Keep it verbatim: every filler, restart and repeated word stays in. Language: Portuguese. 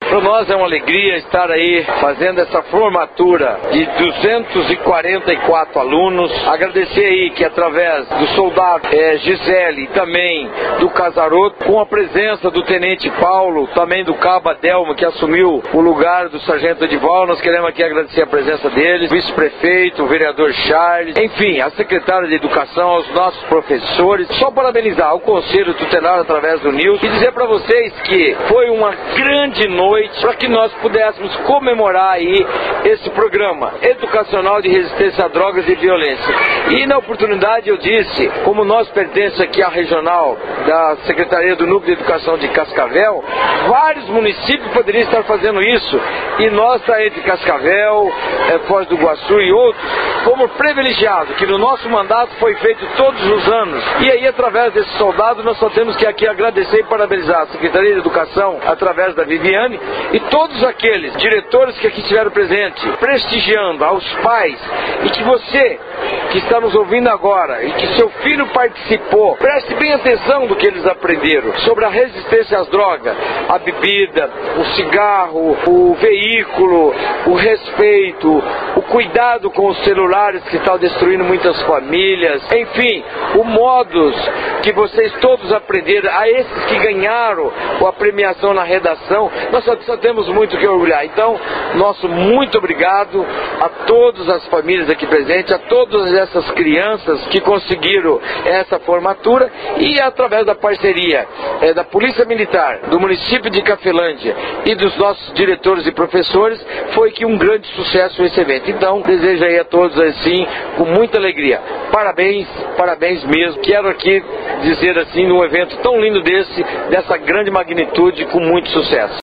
Para nós é uma alegria estar aí fazendo essa formatura de duzentos e quarenta e quatro alunos. Agradecer aí que através do soldado é, Gisele e também do Casaroto, com a presença do Tenente Paulo, também do Cabo Adelmo, que assumiu o lugar do Sargento Edival, nós queremos aqui agradecer a presença deles, o vice-prefeito, o vereador Charles, enfim, a secretária de Educação, aos nossos professores. Só parabenizar o Conselho Tutelar através do Nilson e dizer para vocês que foi uma grande noite para que nós pudéssemos comemorar aí esse programa educacional de resistência a drogas e violência. E na oportunidade eu disse, como nós pertencemos aqui à regional da Secretaria do Núcleo de Educação de Cascavel, vários municípios poderiam estar fazendo isso e nós está entre Cascavel, é, Foz do Iguaçu e outros, como privilegiado, que no nosso mandato foi feito todos os anos. E aí, através desse soldado, nós só temos que aqui agradecer e parabenizar a Secretaria de Educação, através da Viviane, e todos aqueles diretores que aqui estiveram presentes, prestigiando aos pais, e que você, que está nos ouvindo agora, e que seu filho participou, preste bem atenção do que eles aprenderam, sobre a resistência às drogas, a bebida, o cigarro, o veículo, o respeito, o cuidado com os celulares que estão destruindo muitas famílias, enfim, o modus que vocês todos aprenderam, a esses que ganharam a premiação na redação, nós só, só temos muito que orgulhar. Então, nosso muito obrigado a todas as famílias aqui presentes, a todas essas crianças que conseguiram essa formatura e através da parceria é, da Polícia Militar, do município de Cafelândia e dos nossos diretores e professores, foi que um grande sucesso esse evento. Então, desejo aí a todos assim, com muita alegria. Parabéns, parabéns mesmo. Quero aqui dizer assim, num evento tão lindo desse, dessa grande magnitude, com muito sucesso.